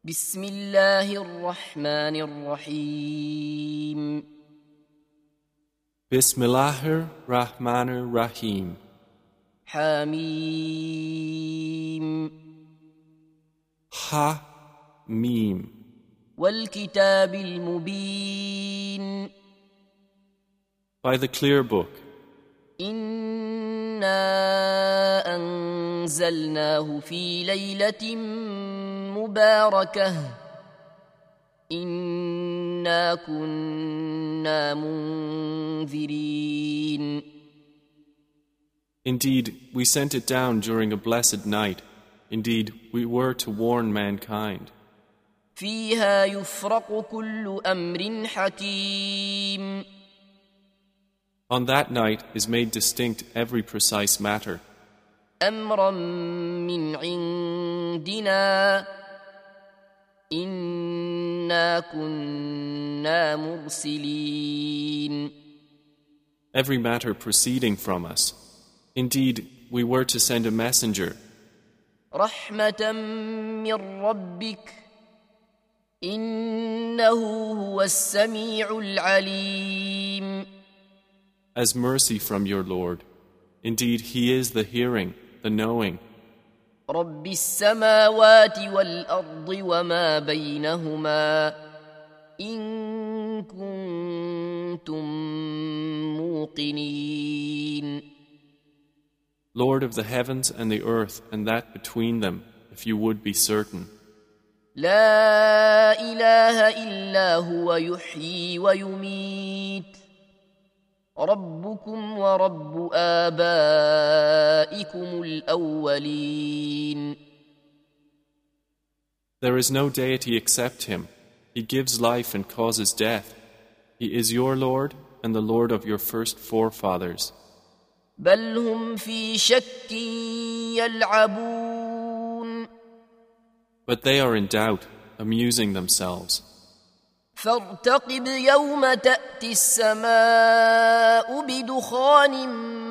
بسم الله الرحمن الرحيم Bismillahir Rahmanir Rahim. حميم Ha Mim. والكتاب المبين By the clear book. إنا أنزلناه في ليلة مباركة إنا كنا منذرين Indeed, we sent it down during a blessed night. Indeed, we were to warn mankind. فيها يفرق كل أمر حكيم On that night is made distinct every precise matter. أمرا من عندنا إنا كنا مرسلين Every matter proceeding from us. Indeed, we were to send a messenger. رحمة من ربك إنه هو السميع العليم As mercy from your Lord. Indeed, He is the hearing, the knowing. رب السماوات والأرض وما بينهما إن كنتم موقنين Lord of the heavens and the earth and that between them, if you would be certain. لا إله إلا هو يحيي ويميت ربكم ورب آبائكم الأولين There is no deity except Him. He gives life and causes death. He is your Lord and the Lord of your first forefathers. بل هم في شك يلعبون But they are in doubt, amusing themselves. فارتقب يوم تأتي السماء بدخان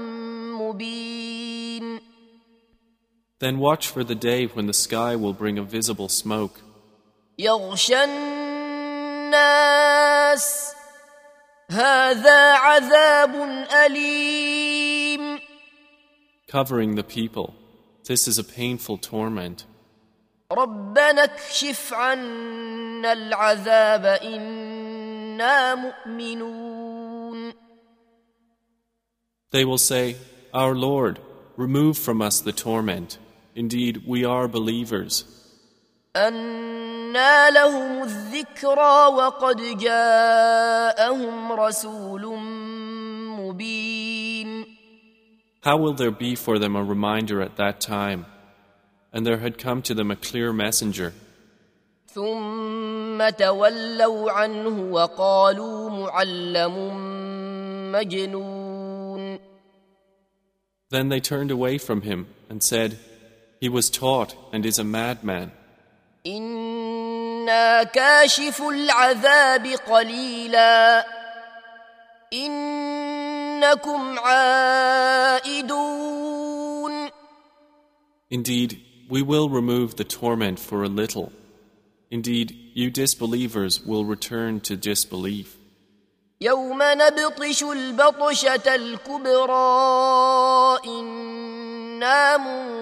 مبين Then watch for the day when the sky will bring a visible smoke, يغشى الناس هذا عذاب أليم covering the people. This is a painful torment. ربنا اكشف عنا العذاب إنا مؤمنون They will say, Our Lord, remove from us the torment. Indeed, we are believers. أنى لهم الذكرى وقد جاءهم رسول مبين How will there be for them a reminder at that time? And there had come to them a clear messenger. ثم تولوا عنه وقالوا معلم مجنون Then they turned away from him and said, He was taught and is a madman. إنا كاشف العذاب قليلا إنكم عائدون Indeed, we will remove the torment for a little. Indeed, you disbelievers will return to disbelief. يوم نبطش البطشة الكبرى إنا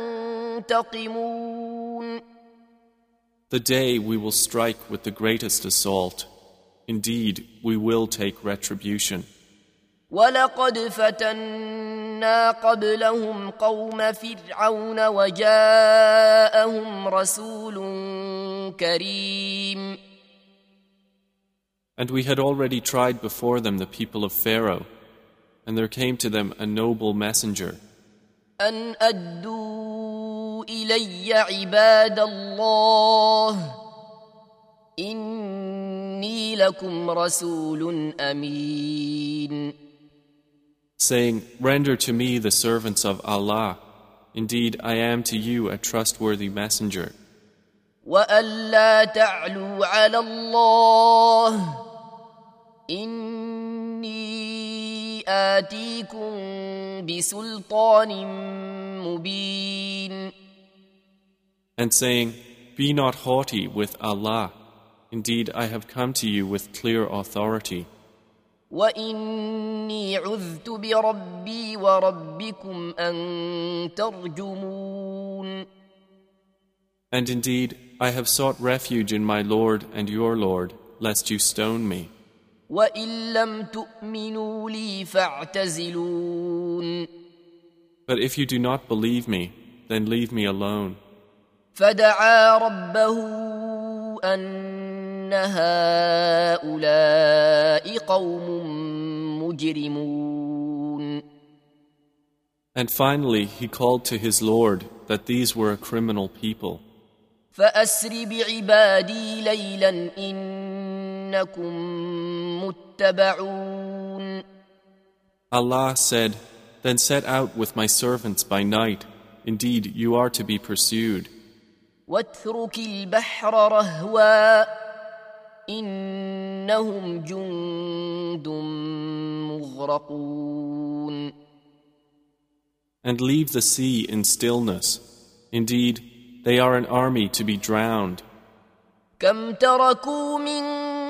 منتقمون The day we will strike with the greatest assault. Indeed, we will take retribution. ولقد فتنا قبلهم قوم فرعون وجاءهم رسول كريم And we had already tried before them the people of Pharaoh, and there came to them a noble messenger. أن أدوا إلي عباد الله إني لكم رسول أمين Saying, Render to me the servants of Allah. Indeed, I am to you a trustworthy messenger. وألا تعلوا على الله إني آتيكم بسلطان مبين And saying, be not haughty with Allah. Indeed, I have come to you with clear authority. وإني عذت بربي وربكم أن ترجمون. And indeed, I have sought refuge in my Lord and your Lord, lest you stone me. وإن لم تؤمنوا لي فاعتزلون. But if you do not believe me, then leave me alone. فدعا ربه أن هؤلاء قوم مجرمون. And finally, he called to his Lord that these were a criminal people. فأسر بعبادي ليلا إنكم متبعون. Allah said, Then set out with my servants by night. Indeed, you are to be pursued. واترك البحر رهوا إنهم جند مغرقون. And leave the sea in stillness. Indeed, they are an army to be drowned. كم تركوا من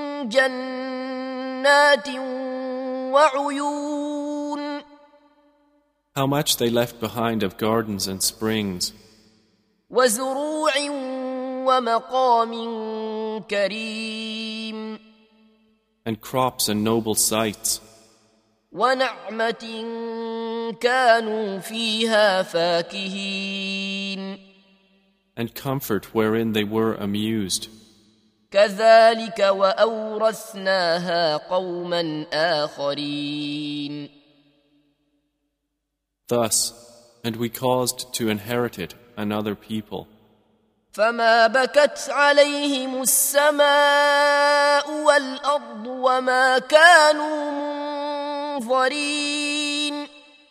جنات وعيون. How much they left behind of gardens and springs. وزروع ومقام كريم. And crops and noble sites. ونعمة كانوا فيها فاكهين. And comfort wherein they were amused. كذلك وأورثناها قوما آخرين. Thus, and we caused to inherit it another people. فما بكت عليهم السماء والأرض وما كانوا منظرين.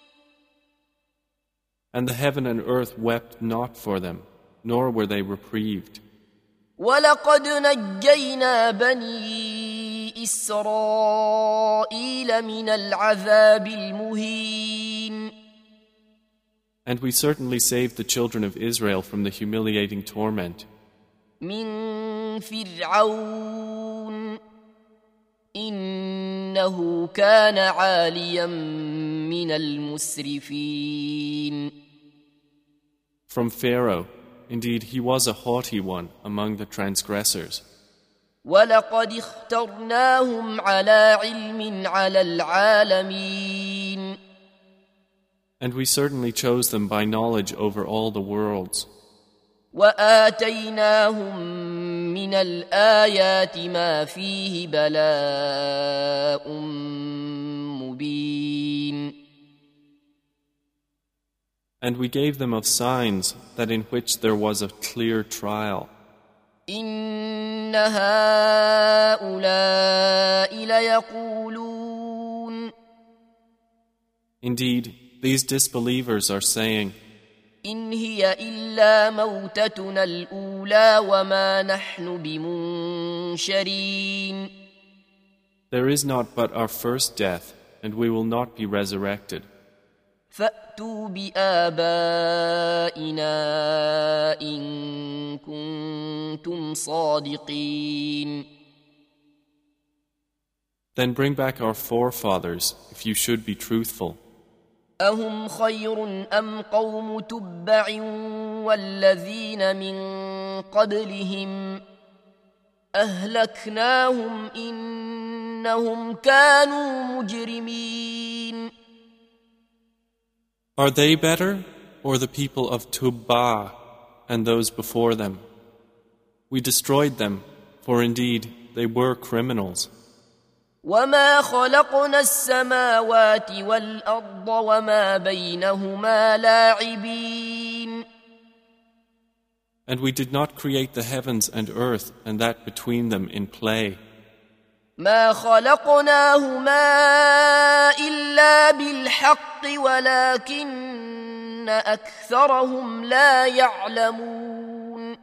And the heaven and earth wept not for them, nor were they reprieved. ولقد نجينا بني إسرائيل من العذاب المهين. And we certainly saved the children of Israel from the humiliating torment. من فرعون إنه كان عاليا من المسرفين. From Pharaoh, indeed he was a haughty one among the transgressors. ولقد اخترناهم على علم على العالمين. And we certainly chose them by knowledge over all the worlds. وآتيناهم من الآيات ما فيه بلاء مبين. And we gave them of signs that in which there was a clear trial. إن هؤلاء ليقولون. Indeed, these disbelievers are saying, إن هي إلا موتتنا الأولى وما نحن بمنشرين. There is not but our first death, and we will not be resurrected. فأتوا بآبائنا إن كنتم صادقين. Then bring back our forefathers, if you should be truthful. أهم خير أم قوم تبع والذين من قبلهم أهلكناهم إنهم كانوا مجرمين. Are they better, or the people of Tubba and those before them? We destroyed them, for indeed they were criminals. وما خلقنا السماوات والأرض وما بينهما لاعبين. And we did not create the heavens and earth and that between them in play. ما خلقناهما إلا بالحق ولكن أكثرهم لا يعلمون.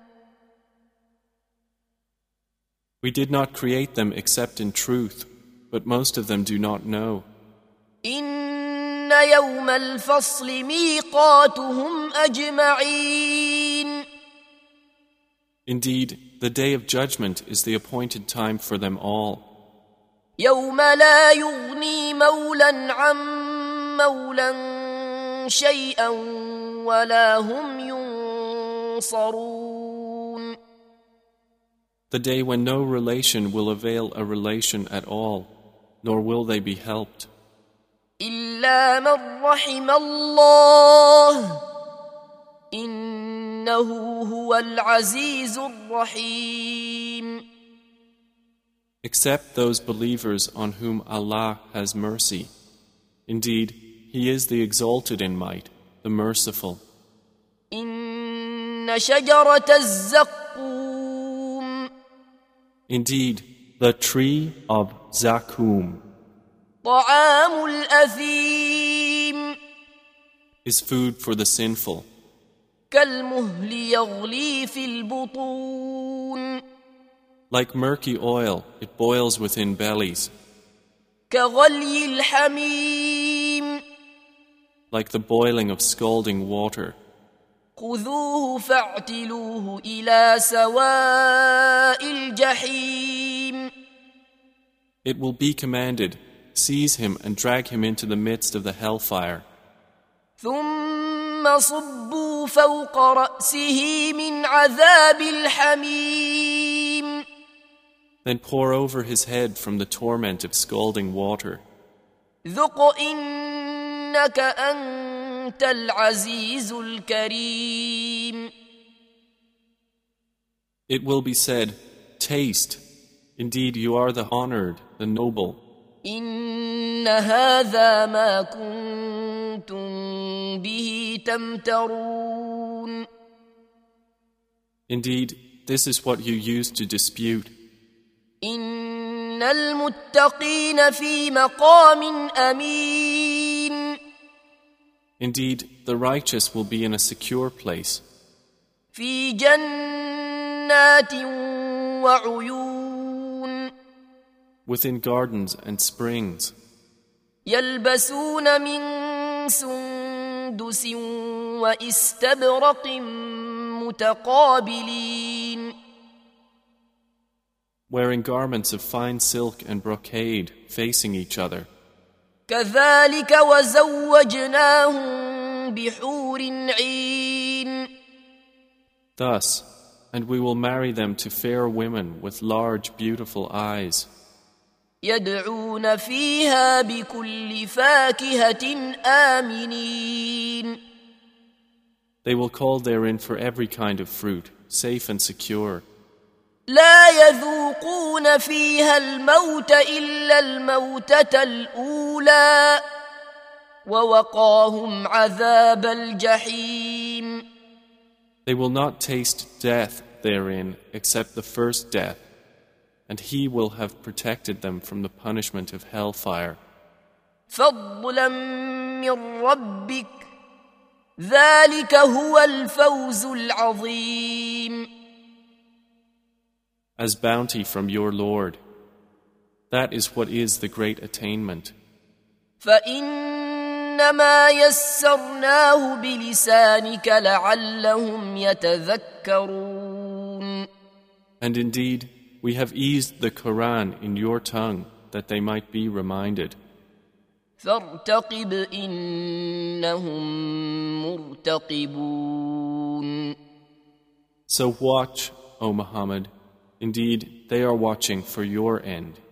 We did not create them except in truth, but most of them do not know. إن يوم الفصل ميقاتهم أجمعين. Indeed, the day of judgment is the appointed time for them all. يوم لا يغني مولا عن مولا شيئا ولا هم ينصرون. The day when no relation will avail a relation at all, nor will they be helped. إلا من رحم الله إنه هو العزيز الرحيم. Except those believers on whom Allah has mercy. Indeed, He is the exalted in might, the merciful. إن شجرة الزقوم Indeed, the tree of Zakum طعام الأثيم is food for the sinful, كالمهل يغلي في البطون like murky oil, it boils within bellies, كغلي الحميم like the boiling of scalding water. خذوه فاعتلوه إلى سواء الجحيم. It will be commanded, seize him and drag him into the midst of the hellfire. ثم صبوا فوق رأسه من عذاب الحميم. Then pour over his head from the torment of scalding water. ذق إنك أنت العزيز الكريم. It will be said, taste. Indeed, you are the honored, the noble. إن هذا ما كنتم به تمترون. Indeed, this is what you used to dispute. إن المتقين في مقام أمين. Indeed, the righteous will be in a secure place. في جنات وعيون. Within gardens and springs. يلبسون من سندس وإستبرق متقابلين. Wearing garments of fine silk and brocade facing each other. كذلك وزوجناهم بحور عين. Thus, and we will marry them to fair women with large, beautiful eyes. يدعون فيها بكل فاكهة آمنين. They will call therein for every kind of fruit, safe and secure. لا يذوقون فيها الموت إلا الموتة الأولى ووقاهم عذاب الجحيم. They will not taste death therein except the first death, and He will have protected them from the punishment of hellfire. فضلا من ربك ذلك هو الفوز العظيم. As bounty from your Lord, that is what is the great attainment. فإنما يسرناه بلسانك لعلهم يتذكرون. And indeed, we have eased the Quran in your tongue that they might be reminded. فارتقب إنهم مرتقبون. So watch, O Muhammad, indeed they are watching for your end.